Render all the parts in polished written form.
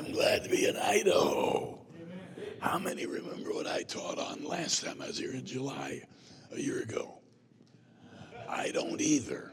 I'm glad to be in Idaho. How many remember what I taught on last time I was here in July a year ago? I don't either.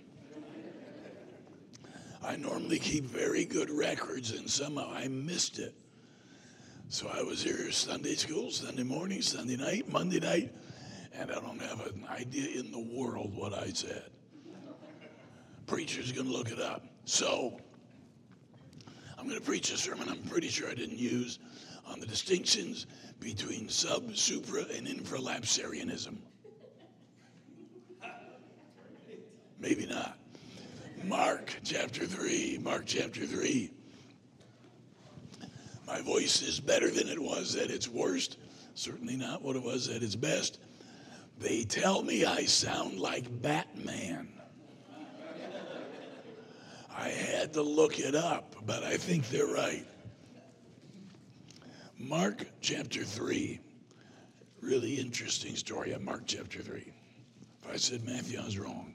I normally keep very good records, and somehow I missed it. So I was here Sunday school, Sunday morning, Sunday night, Monday night, and I don't have an idea in the world what I said. Preacher's going to look it up. So I'm going to preach a sermon I'm pretty sure I didn't use on the distinctions between sub, supra, and infralapsarianism. Maybe not. Mark chapter 3. My voice is better than it was at its worst. Certainly not what it was at its best. They tell me I sound like Batman. I had to look it up, but I think they're right. Mark chapter 3. Really interesting story on Mark chapter 3. If I said Matthew, I was wrong.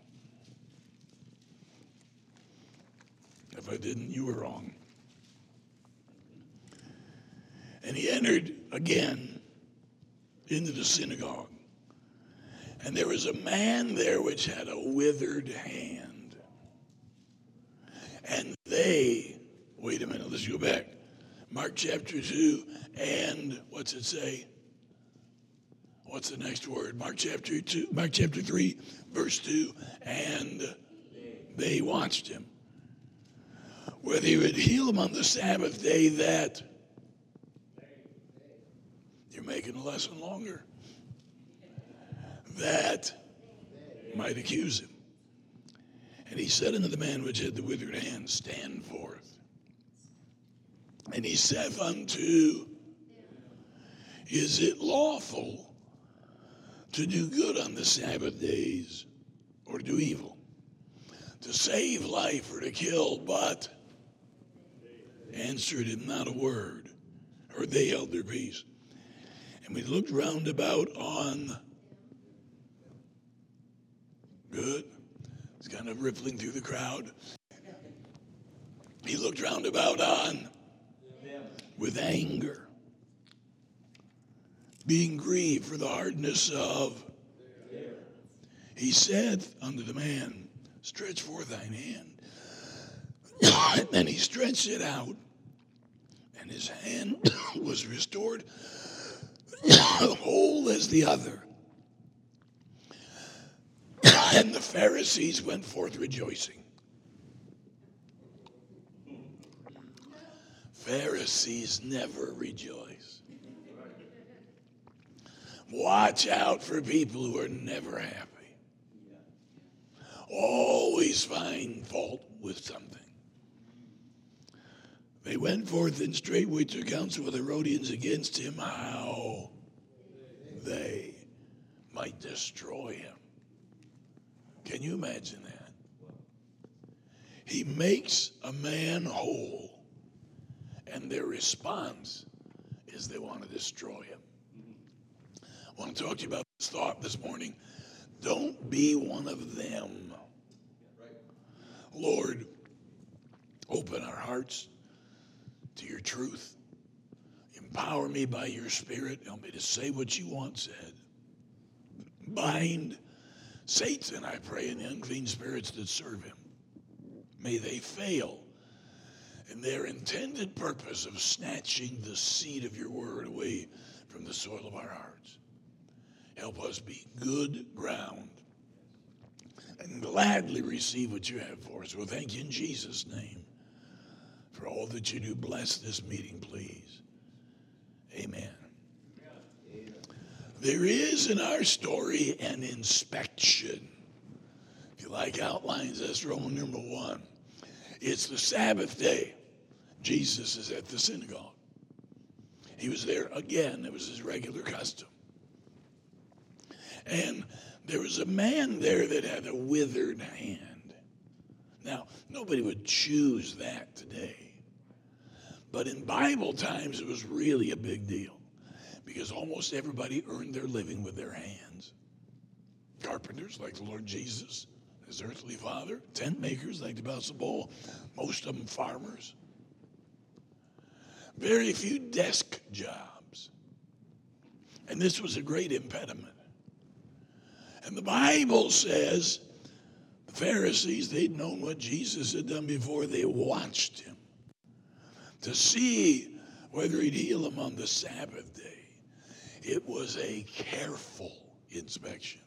If I didn't, you were wrong. And he entered again into the synagogue. And there was a man there which had a withered hand. And they, wait a minute, let's go back. Mark chapter 2, and what's it say? What's the next word? Mark chapter 3, verse 2, and they watched him. Whether he would heal him on the Sabbath day that, you're making the lesson longer, that might accuse him. And he said unto the man which had the withered hand, stand forth. And he saith unto, is it lawful to do good on the Sabbath days, or to do evil? To save life or to kill? But answered him not a word, or they held their peace. And we looked round about on, good, it's kind of rippling through the crowd. He looked round about on with anger, being grieved for the hardness of. He said unto the man, stretch forth thine hand. And he stretched it out, and his hand was restored whole as the other. And the Pharisees went forth rejoicing. Pharisees never rejoice. Watch out for people who are never happy. Always find fault with something. They went forth and straightway took counsel with the Herodians against him, how they might destroy him. Can you imagine that? He makes a man whole, and their response is they want to destroy him. I want to talk to you about this thought this morning. Don't be one of them. Lord, open our hearts to your truth. Empower me by your Spirit. Help me to say what you want said. Bind Satan, I pray, and the unclean spirits that serve him. May they fail in their intended purpose of snatching the seed of your word away from the soil of our hearts. Help us be good ground and gladly receive what you have for us. Well, thank you in Jesus' name for all that you do. Bless this meeting, please. Amen. There is in our story an inspection. If you like outlines, that's Roman number 1. It's the Sabbath day. Jesus is at the synagogue. He was there again. It was his regular custom. And there was a man there that had a withered hand. Now, nobody would choose that today. But in Bible times, it was really a big deal because almost everybody earned their living with their hands. Carpenters like the Lord Jesus, his earthly father, tent makers like the Apostle Paul, most of them farmers. very few desk jobs. And this was a great impediment. And the Bible says the Pharisees, they'd known what Jesus had done before. They watched him to see whether he'd heal them on the Sabbath day. It was a careful inspection.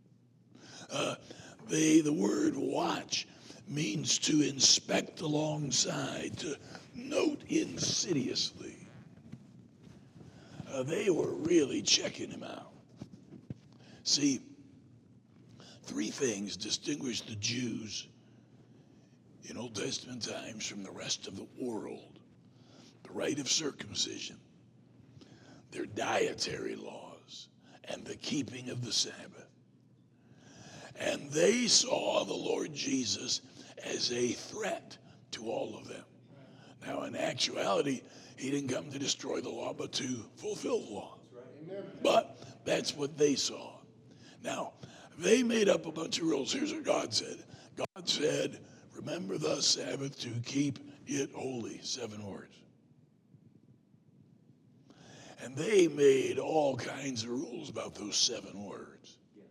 The word watch means to inspect alongside, to note insidiously. They were really checking him out. See, three things distinguish the Jews in Old Testament times from the rest of the world: the rite of circumcision, their dietary laws, and the keeping of the Sabbath. And they saw the Lord Jesus as a threat to all of them. Now, in actuality, he didn't come to destroy the law, but to fulfill the law. But that's what they saw. Now, they made up a bunch of rules. Here's what God said. God said, remember the Sabbath to keep it holy. 7 words. And they made all kinds of rules about those 7 words.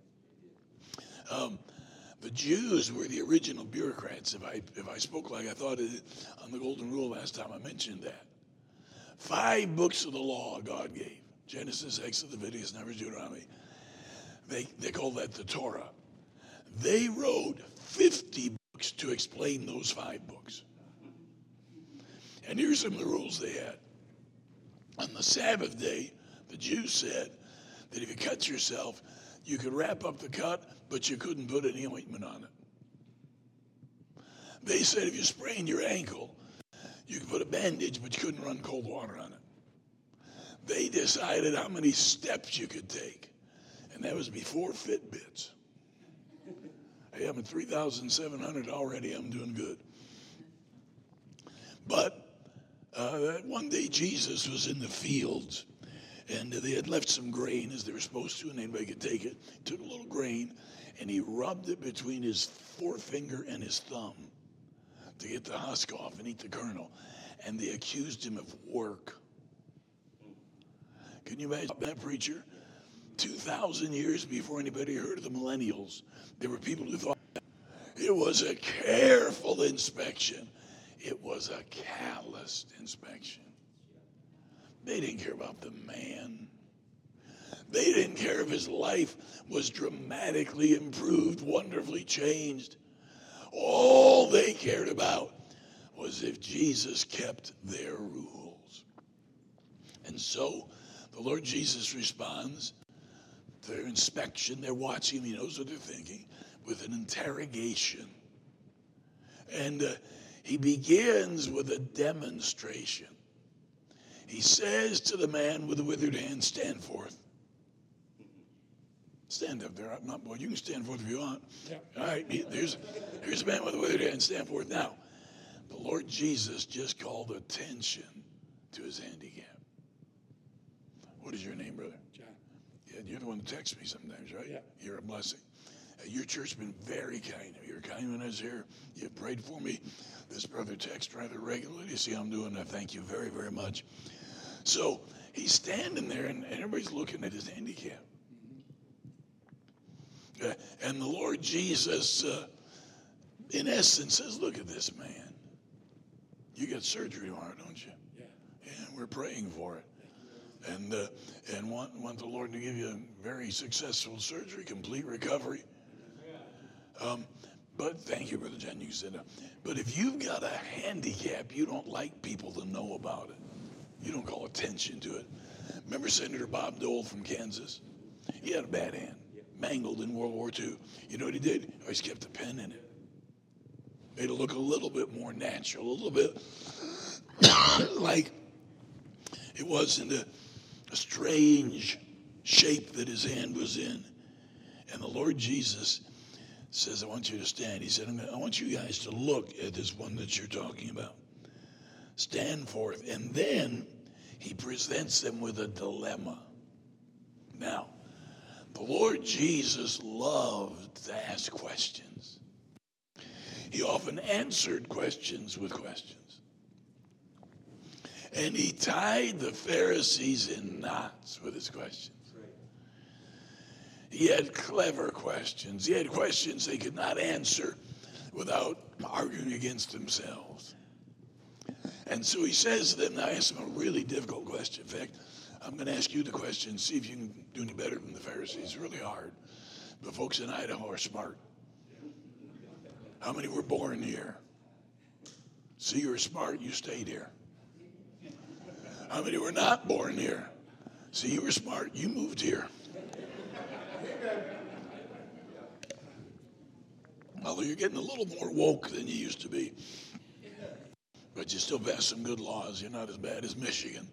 The Jews were the original bureaucrats. If I spoke like I thought it on the Golden Rule last time, I mentioned that. 5 books of the law God gave: Genesis, Exodus, Leviticus, Numbers, Deuteronomy. They call that the Torah. They wrote 50 books to explain those 5 books. And here's some of the rules they had. On the Sabbath day, the Jews said that if you cut yourself, you could wrap up the cut, but you couldn't put any ointment on it. They said if you sprained your ankle, you could put a bandage, but you couldn't run cold water on it. They decided how many steps you could take, and that was before Fitbits. Hey, I'm at 3,700 already. I'm doing good. But one day Jesus was in the fields, and they had left some grain as they were supposed to, and anybody could take it. He took a little grain, and he rubbed it between his forefinger and his thumb to get the husk off and eat the kernel. And they accused him of work. Can you imagine that, preacher? 2,000 years before anybody heard of the millennials, there were people who thought it was a careful inspection. It was a calloused inspection. They didn't care about the man. They didn't care if his life was dramatically improved, wonderfully changed. All they cared about was if Jesus kept their rules. And so the Lord Jesus responds to their inspection. They're watching him. He knows what they're thinking, with an interrogation. And he begins with a demonstration. He says to the man with the withered hand, stand forth. Stand up there. Well, you can stand forth if you want. Yeah. All right, here's a man with a withered hand, stand forth. Now, the Lord Jesus just called attention to his handicap. What is your name, brother? John. Yeah, you're the one that texts me sometimes, right? Yeah. You're a blessing. Your church has been very kind. You're kind when I was here. You've prayed for me. This brother texts rather regularly to see how I'm doing. I thank you very, very much. So he's standing there, and everybody's looking at his handicap. And the Lord Jesus, in essence, says, look at this man. You got surgery tomorrow, don't you? Yeah. Yeah, we're praying for it. And want the Lord to give you a very successful surgery, complete recovery. But thank you, Brother John. You said, but if you've got a handicap, you don't like people to know about it. You don't call attention to it. Remember Senator Bob Dole from Kansas? He had a bad hand, mangled in World War II. You know what he did? He always kept a pen in it. Made it look a little bit more natural, a little bit like it wasn't a strange shape that his hand was in. And the Lord Jesus says, I want you to stand. He said, I want you guys to look at this one that you're talking about. Stand forth. And then he presents them with a dilemma. Now, the Lord Jesus loved to ask questions. He often answered questions with questions. And he tied the Pharisees in knots with his questions. He had clever questions. He had questions they could not answer without arguing against themselves. And so he says to them, now I ask them a really difficult question. In fact, I'm going to ask you the question, see if you can do any better than the Pharisees. It's really hard. But folks in Idaho are smart. How many were born here? See, you were smart, you stayed here. How many were not born here? See, you were smart, you moved here. Although you're getting a little more woke than you used to be. But you still pass some good laws. You're not as bad as Michigan.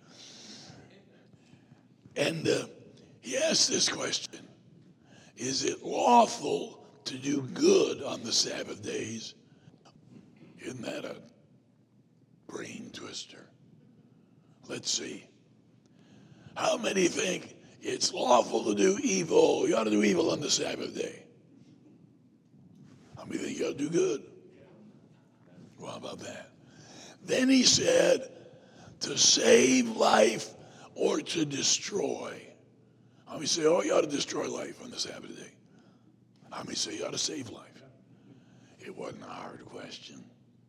And he asked this question: is it lawful to do good on the Sabbath days? Isn't that a brain twister? Let's see. How many think it's lawful to do evil? You ought to do evil on the Sabbath day. How many think you ought to do good? Well, how about that? Then he said, to save life or to destroy. How many say, oh, you ought to destroy life on the Sabbath day? How many say you ought to save life? It wasn't a hard question.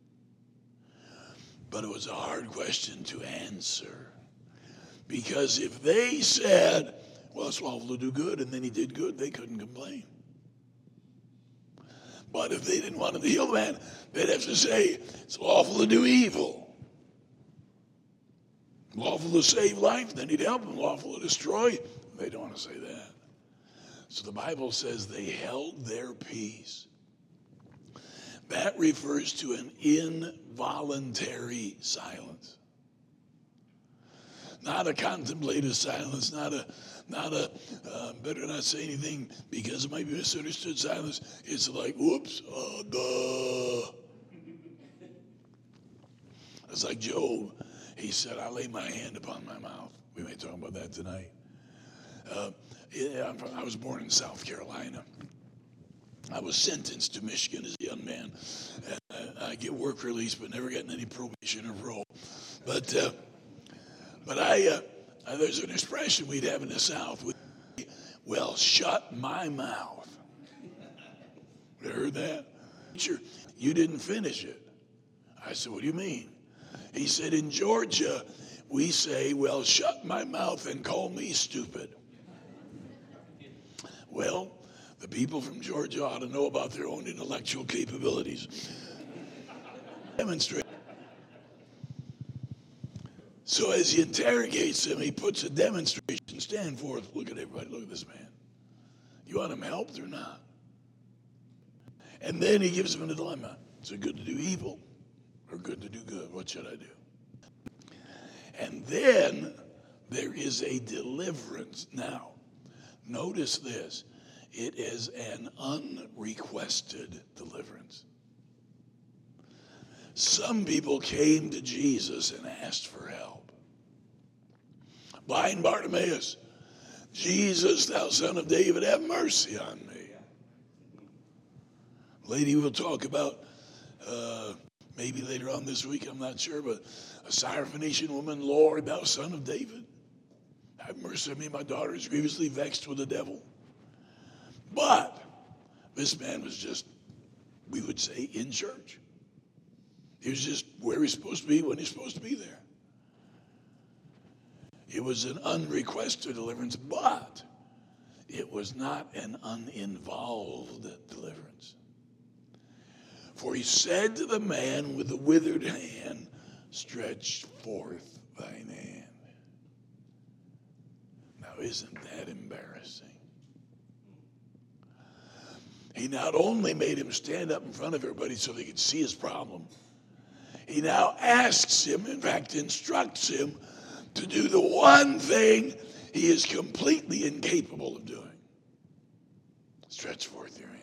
But it was a hard question to answer. Because if they said, well, it's lawful to do good, and then he did good, they couldn't complain. But if they didn't want to heal the man, they'd have to say, it's lawful to do evil. Lawful to save life, then he'd help them. Lawful to destroy, they don't want to say that. So the Bible says they held their peace. That refers to an involuntary silence. Not a contemplative silence, not a better not say anything because it might be misunderstood silence. It's like, whoops, duh. It's like Job. He said, I lay my hand upon my mouth. We may talk about that tonight. I was born in South Carolina. I was sentenced to Michigan as a young man. And I get work release, but never getting any probation or parole. But there's an expression we'd have in the South. Well, shut my mouth. You heard that? Sure, you didn't finish it. I said, what do you mean? He said, in Georgia, we say, well, shut my mouth and call me stupid. Well, the people from Georgia ought to know about their own intellectual capabilities. Demonstrate. So as he interrogates him, he puts a demonstration. Stand forth. Look at everybody. Look at this man. You want him helped or not? And then he gives him a dilemma. Is it good to do evil or good to do good? What should I do? And then there is a deliverance. Now, notice this. It is an unrequested deliverance. Some people came to Jesus and asked for help. Blind Bartimaeus, Jesus, thou son of David, have mercy on me. Lady we'll talk about maybe later on this week, I'm not sure, but a Syrophoenician woman, Lord, thou son of David, have mercy on me. My daughter is grievously vexed with the devil. But this man was just, we would say, in church. He was just where he's supposed to be when he's supposed to be there. It was an unrequested deliverance, but it was not an uninvolved deliverance. For he said to the man with the withered hand, stretch forth thine hand. Now, isn't that embarrassing? He not only made him stand up in front of everybody so they could see his problem, he now asks him, in fact, instructs him to do the one thing he is completely incapable of doing. Stretch forth your hand.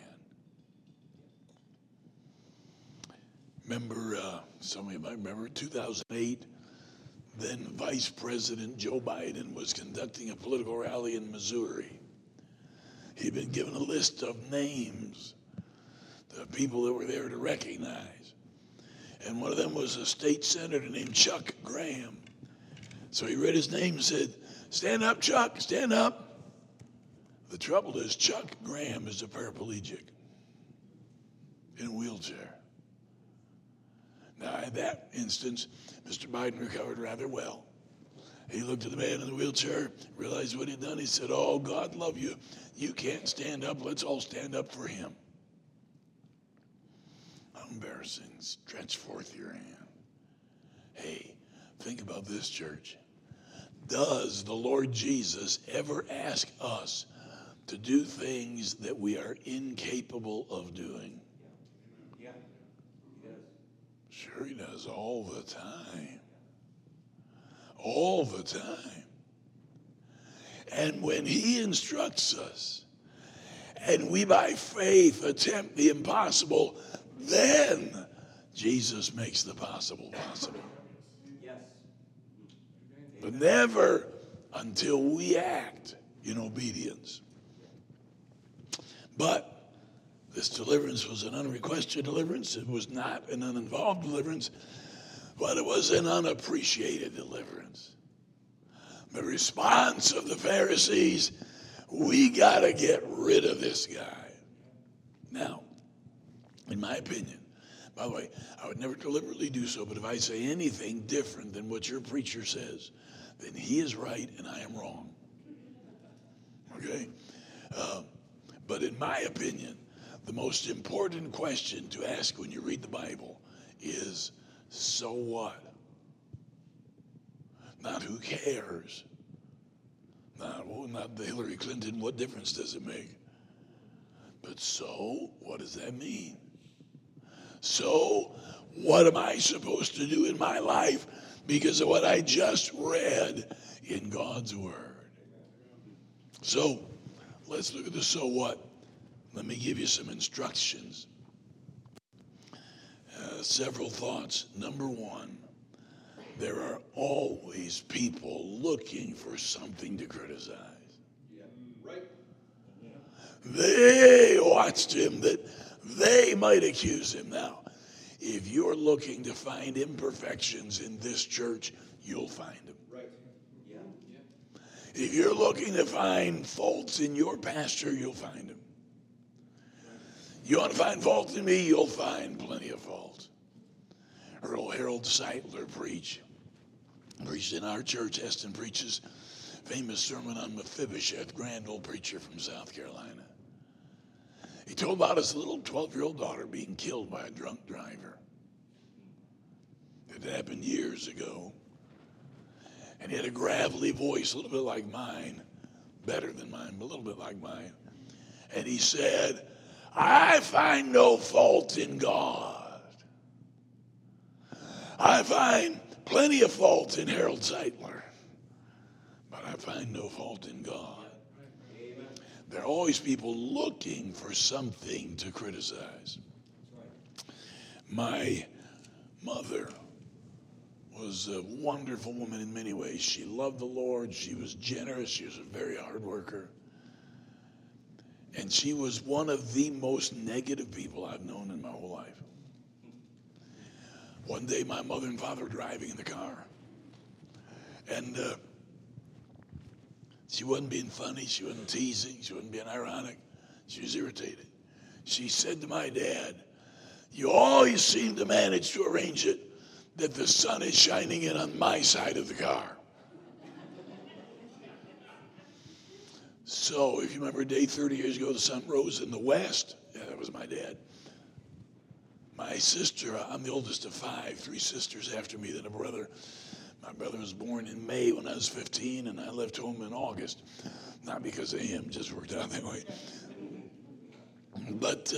Remember, some of you might remember, 2008, then Vice President Joe Biden was conducting a political rally in Missouri. He'd been given a list of names, the people that were there to recognize. And one of them was a state senator named Chuck Graham. So he read his name and said, "Stand up, Chuck, stand up." The trouble is, Chuck Graham is a paraplegic in a wheelchair. Now, in that instance, Mr. Biden recovered rather well. He looked at the man in the wheelchair, realized what he'd done. He said, "Oh, God love you. You can't stand up. Let's all stand up for him." How embarrassing. Stretch forth your hand. Hey, think about this, church. Does the Lord Jesus ever ask us to do things that we are incapable of doing? Yeah, he does. Sure he does, all the time. All the time. And when he instructs us, and we by faith attempt the impossible, then Jesus makes the possible possible. Yes. But never until we act in obedience. But this deliverance was an unrequested deliverance. It was not an uninvolved deliverance, but it was an unappreciated deliverance. The response of the Pharisees, we got to get rid of this guy. Now, in my opinion, by the way, I would never deliberately do so, but if I say anything different than what your preacher says, then he is right and I am wrong. Okay? But in my opinion, the most important question to ask when you read the Bible is, so what? Not who cares. Not the Hillary Clinton, what difference does it make? But so, what does that mean? So, what am I supposed to do in my life because of what I just read in God's Word? So, let's look at the so what. Let me give you some instructions. Several thoughts. Number one, there are always people looking for something to criticize. Yeah. Right. They watched him that they might accuse him. Now, if you're looking to find imperfections in this church, you'll find them. Right. Yeah. If you're looking to find faults in your pastor, you'll find them. You want to find fault in me, you'll find plenty of fault. Earl Harold Seidler preached in our church. Heston preaches famous sermon on Mephibosheth, grand old preacher from South Carolina. He told about his little 12-year-old daughter being killed by a drunk driver. It happened years ago. And he had a gravelly voice, a little bit like mine, better than mine, but a little bit like mine. And he said, "I find no fault in God. I find plenty of fault in Harold Seidler, but I find no fault in God." Amen. There are always people looking for something to criticize. My mother was a wonderful woman in many ways. She loved the Lord. She was generous. She was a very hard worker. And she was one of the most negative people I've known in my whole life. One day, my mother and father were driving in the car. And she wasn't being funny. She wasn't teasing. She wasn't being ironic. She was irritated. She said to my dad, "You always seem to manage to arrange it that the sun is shining in on my side of the car." So, if you remember a day 30 years ago, the sun rose in the west. Yeah, that was my dad. My sister, I'm the oldest of five, three sisters after me, then a brother. My brother was born in May when I was 15, and I left home in August. Not because of him, just worked out that way. But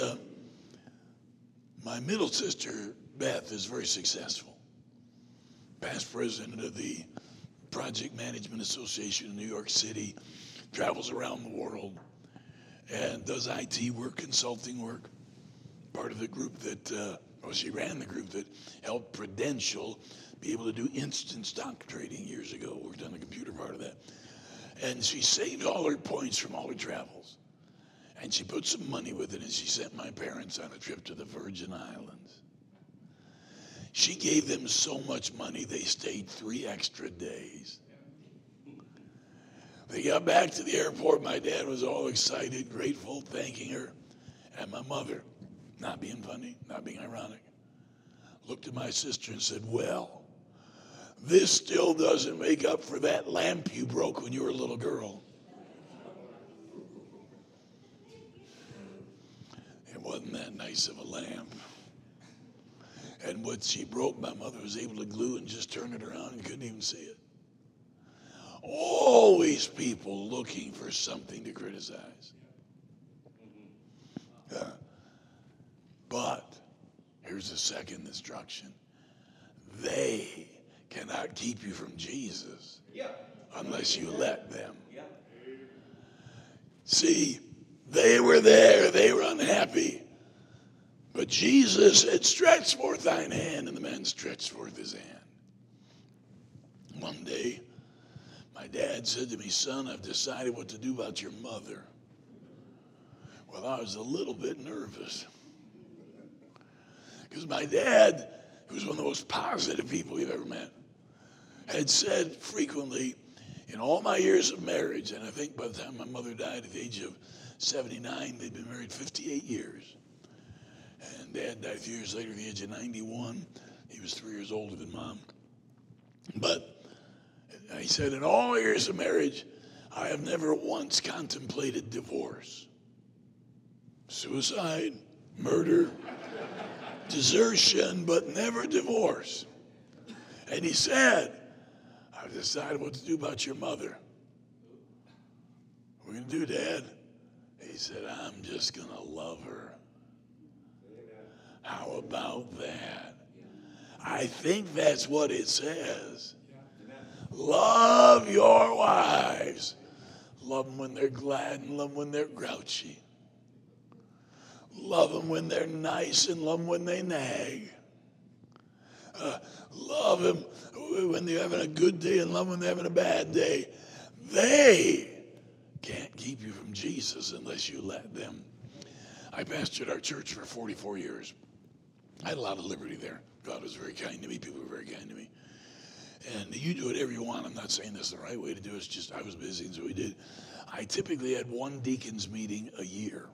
my middle sister, Beth, is very successful. Past president of the Project Management Association in New York City, travels around the world, and does IT work, consulting work. Part of the group that, she ran the group that helped Prudential be able to do instant stock trading years ago. Worked on the computer part of that. And she saved all her points from all her travels. And she put some money with it, and she sent my parents on a trip to the Virgin Islands. She gave them so much money, they stayed 3 extra days. They got back to the airport. My dad was all excited, grateful, thanking her. And my mother, not being funny, not being ironic, looked at my sister and said, well, this still doesn't make up for that lamp you broke when you were a little girl. It wasn't that nice of a lamp. And what she broke, my mother was able to glue and just turn it around and couldn't even see it. Always people looking for something to criticize. But here's the second instruction. They cannot keep you from Jesus unless you let them. See, they were there. They were unhappy. But Jesus had stretched forth thine hand, and the man stretched forth his hand. One day, my dad said to me, son, I've decided what to do about your mother. Well, I was a little bit nervous. Because my dad, who was one of the most positive people you've ever met, had said frequently, in all my years of marriage, and I think by the time my mother died at the age of 79, they'd been married 58 years. And Dad died a few years later at the age of 91. He was 3 years older than Mom. But he said, in all years of marriage, I have never once contemplated divorce. Suicide, murder, desertion, but never divorce. And he said, I've decided what to do about your mother. What are we going to do, Dad? He said, I'm just going to love her. How about that? I think that's what it says. Love your wives. Love them when they're glad and love them when they're grouchy. Love them when they're nice and love them when they nag. Love them when they're having a good day and love them when they're having a bad day. They can't keep you from Jesus unless you let them. I pastored our church for 44 years. I had a lot of liberty there. God was very kind to me. People were very kind to me. And you do whatever you want. I'm not saying this is the right way to do it. It's just I was busy, and so we did. I typically had one deacons meeting a year.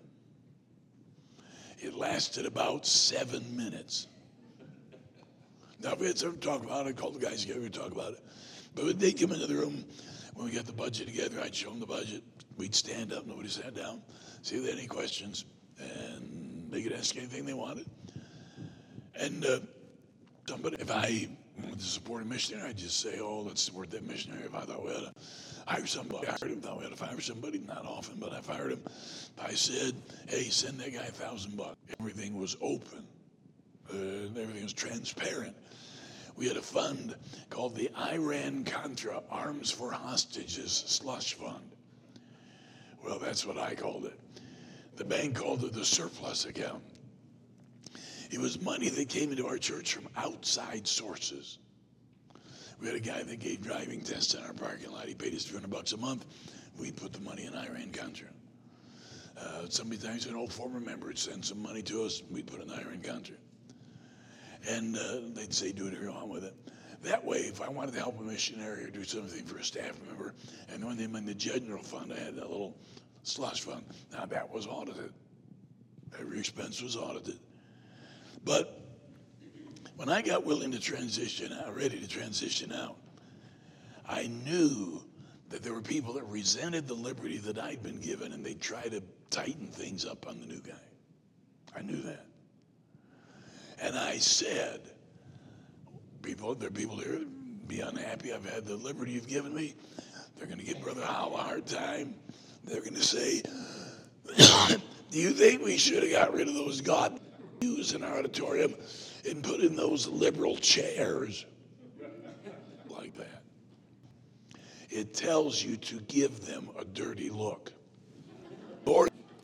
It lasted about 7 minutes. Now, if we had something to talk about it, I'd call the guys together and talk about it. But when they'd come into the room, when we got the budget together, I'd show them the budget. We'd stand up. Nobody sat down. See if they had any questions. And they could ask anything they wanted. And somebody, if I wanted to support a missionary, I'd just say, oh, let's support that missionary. If I thought we ought to hire somebody, I hired him. Thought we ought to fire somebody, not often, but I fired him. If I said, hey, send that guy $1,000. Everything was open. Everything was transparent. We had a fund called the Iran-Contra Arms for Hostages Slush Fund. Well, that's what I called it. The bank called it the surplus account. It was money that came into our church from outside sources. We had a guy that gave driving tests in our parking lot. He paid us $300 a month. We put the money in Iran-Contra. Sometimes an old former member would send some money to us. We'd put it in Iran-Contra. And they'd say, do whatever you want with it. That way, if I wanted to help a missionary or do something for a staff member, and when they went in the general fund, I had that little slush fund. Now, that was audited. Every expense was audited. But when I got willing to transition out, ready to transition out, I knew that there were people that resented the liberty that I'd been given, and they'd try to tighten things up on the new guy. I knew that. And I said, there are people here that be unhappy. I've had the liberty you've given me. They're going to give Brother Howell a hard time. They're going to say, do you think we should have got rid of those God pews in our auditorium and put in those liberal chairs? Like that. It tells you to give them a dirty look. Or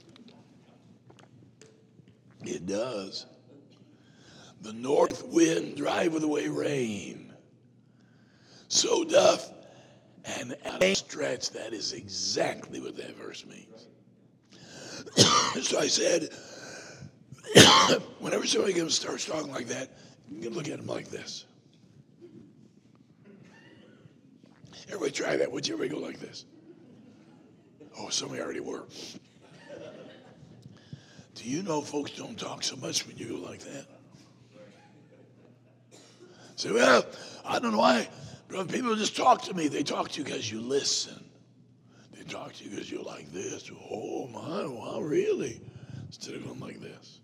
it does. The north wind driveth away rain. So doth an outstretched. That is exactly what that verse means. So I said, whenever somebody starts talking like that, you can look at them like this. Everybody try that. Would you? Everybody go like this. Oh, some of you already were. Do you know folks don't talk so much when you go like that? Say, well, I don't know why. Brother, people just talk to me. They talk to you because you listen. They talk to you because you're like this. Oh, my, wow, really? Instead of going like this.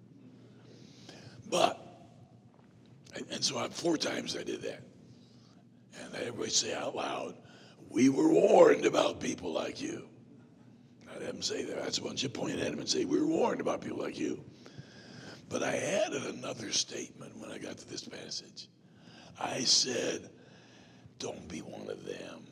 But, and so 4 times I did that. And everybody say out loud, we were warned about people like you. I didn't say that. That's once you point at him and say, we were warned about people like you. But I added another statement when I got to this passage. I said, don't be one of them.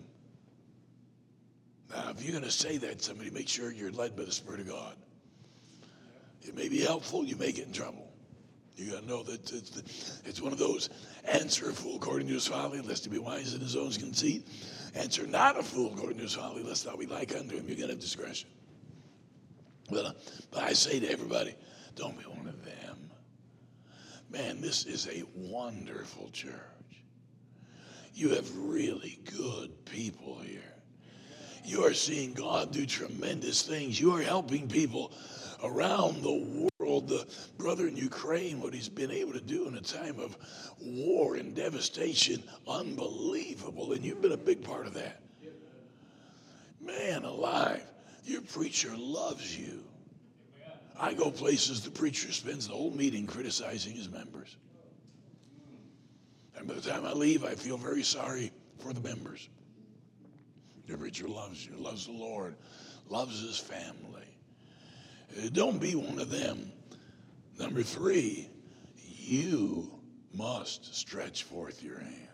Now, if you're going to say that to somebody, make sure you're led by the Spirit of God. It may be helpful. You may get in trouble. You got to know that it's one of those, answer a fool according to his folly, lest he be wise in his own conceit. Answer not a fool according to his folly, lest thou be like unto him. You're going to have discretion. But I say to everybody, don't be one of them. Man, this is a wonderful church. You have really good people here. You are seeing God do tremendous things. You are helping people around the world. The brother in Ukraine, what he's been able to do in a time of war and devastation, unbelievable. And you've been a big part of that. Man alive, your preacher loves you. I go places the preacher spends the whole meeting criticizing his members. And by the time I leave, I feel very sorry for the members. Your preacher loves you, loves the Lord, loves his family. Don't be one of them. Number 3, you must stretch forth your hand.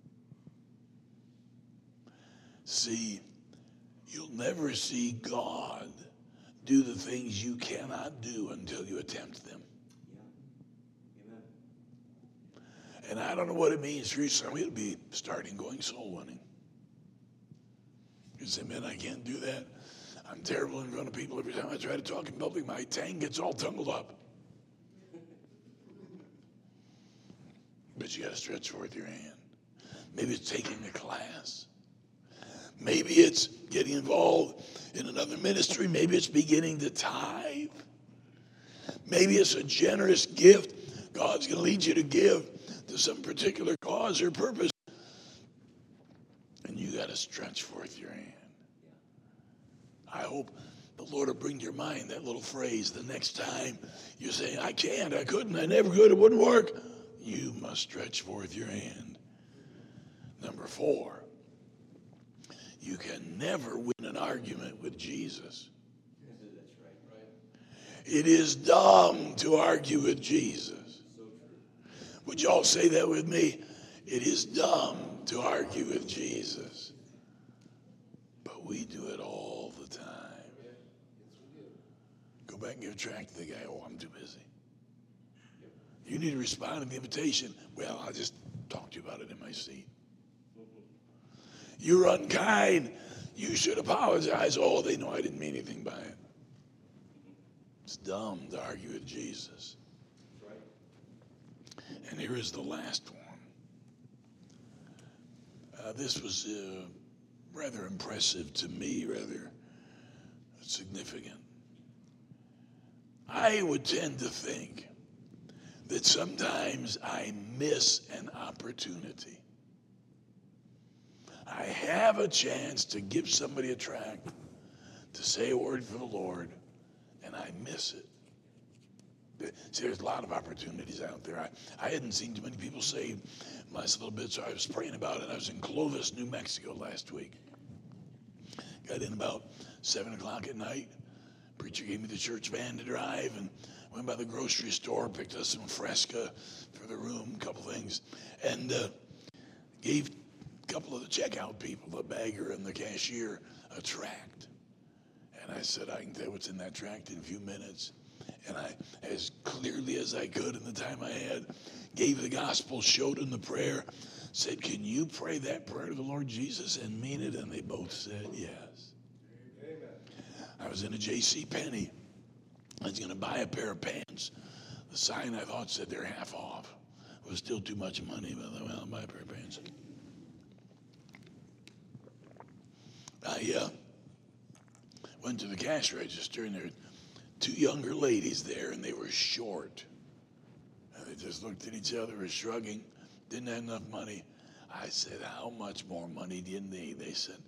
See, you'll never see God do the things you cannot do until you attempt them. Yeah. Amen. And I don't know what it means for you. Some of you to be starting going soul winning. You say, man, I can't do that. I'm terrible in front of people. Every time I try to talk in public, my tongue gets all tangled up. But you got to stretch forth your hand. Maybe it's taking a class. Maybe it's getting involved in another ministry. Maybe it's beginning to tithe. Maybe it's a generous gift God's going to lead you to give to some particular cause or purpose. And you got to stretch forth your hand. I hope the Lord will bring to your mind that little phrase the next time you're saying, I can't, I couldn't, I never could, it wouldn't work. You must stretch forth your hand. Number 4, you can never win an argument with Jesus. That's right. It is dumb to argue with Jesus. So true. Would you all say that with me? It is dumb to argue with Jesus. But we do it all the time. Go back and give a tract to the guy. Oh, I'm too busy. You need to respond to the invitation. Well, I'll just talk to you about it in my seat. You're unkind. You should apologize. Oh, they know I didn't mean anything by it. It's dumb to argue with Jesus. That's right. And here is the last one. This was rather impressive to me, rather significant. I would tend to think that sometimes I miss an opportunity. I have a chance to give somebody a tract, to say a word for the Lord, and I miss it. See, there's a lot of opportunities out there. I hadn't seen too many people saved last little bit, so I was praying about it. I was in Clovis, New Mexico last week. Got in about 7 o'clock at night. Preacher gave me the church van to drive and went by the grocery store, picked up some Fresca for the room, a couple things, and gave a couple of the checkout people, the bagger and the cashier, a tract. And I said, I can tell you what's in that tract in a few minutes. And I, as clearly as I could in the time I had, gave the gospel, showed them the prayer, said, can you pray that prayer to the Lord Jesus and mean it? And they both said yes. Amen. I was in a J.C. Penney. I was going to buy a pair of pants. The sign I thought said they're half off. It was still too much money, but I thought, well, I'll buy a pair of pants. Went to the cash register, and there were two younger ladies there, and they were short. And they just looked at each other, were shrugging, didn't have enough money. I said, how much more money do you need? They said,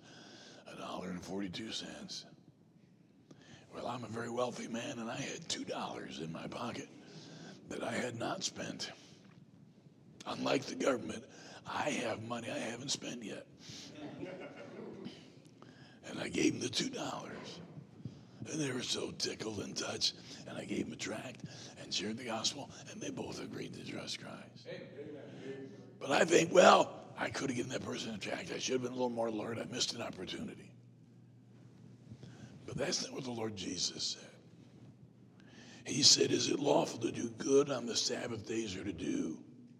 $1.42. Well, I'm a very wealthy man, and I had $2 in my pocket that I had not spent. Unlike the government, I have money I haven't spent yet. And I gave them the $2. And they were so tickled and touched. And I gave them a tract and shared the gospel, and they both agreed to trust Christ. But I think, well, I could have given that person a tract. I should have been a little more alert. I missed an opportunity. But that's not what the Lord Jesus said. He said, is it lawful to do good on the Sabbath days or to do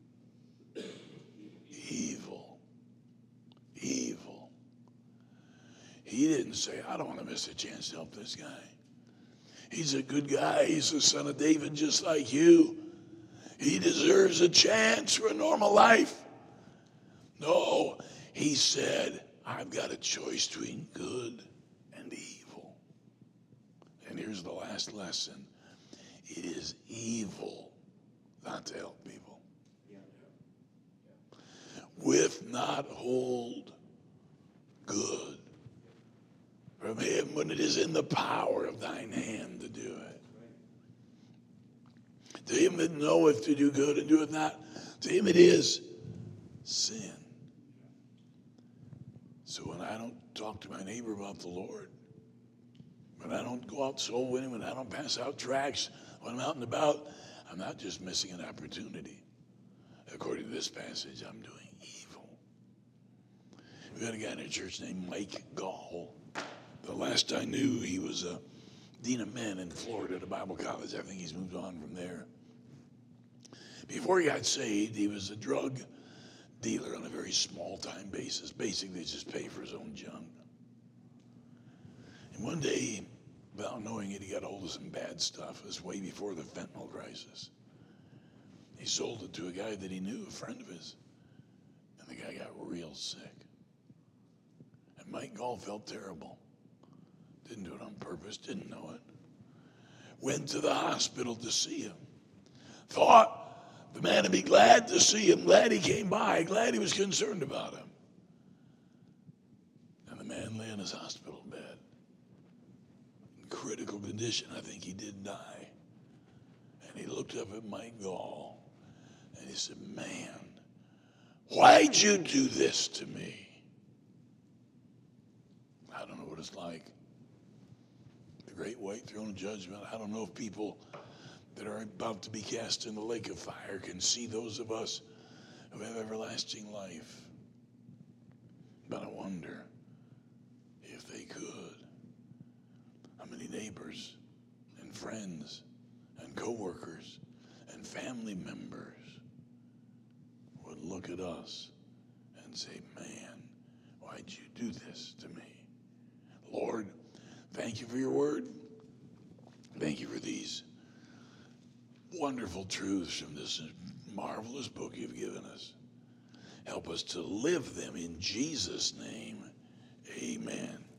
evil? Evil. He didn't say, I don't want to miss a chance to help this guy. He's a good guy. He's the son of David just like you. He deserves a chance for a normal life. No, he said, I've got a choice between good and evil. And here's the last lesson. It is evil not to help people. Withhold good from him when it is in the power of thine hand to do it. To him that knoweth to do good and doeth not, to him it is sin. So when I don't talk to my neighbor about the Lord, when I don't go out soul winning, when I don't pass out tracts, when I'm out and about, I'm not just missing an opportunity. According to this passage, I'm doing evil. We had a guy in our church named Mike Gall. The last I knew, he was a dean of men in Florida at a Bible college. I think he's moved on from there. Before he got saved, he was a drug dealer on a very small-time basis. Basically, just pay for his own junk. And one day, without knowing it, he got hold of some bad stuff. It was way before the fentanyl crisis. He sold it to a guy that he knew, a friend of his. And the guy got real sick. And Mike Gall felt terrible. Didn't do it on purpose, didn't know it. Went to the hospital to see him. Thought the man would be glad to see him, glad he came by, glad he was concerned about him. And the man lay in his hospital bed. In critical condition, I think he did die. And he looked up at Mike Gall and he said, man, why'd you do this to me? I don't know what it's like. The great white throne of judgment. I don't know if people that are about to be cast in the lake of fire can see those of us who have everlasting life. But I wonder if they could. How many neighbors and friends and coworkers and family members would look at us and say, man, why'd you do this to me? Lord, thank you for your word. Thank you for these wonderful truths from this marvelous book you've given us. Help us to live them in Jesus' name. Amen.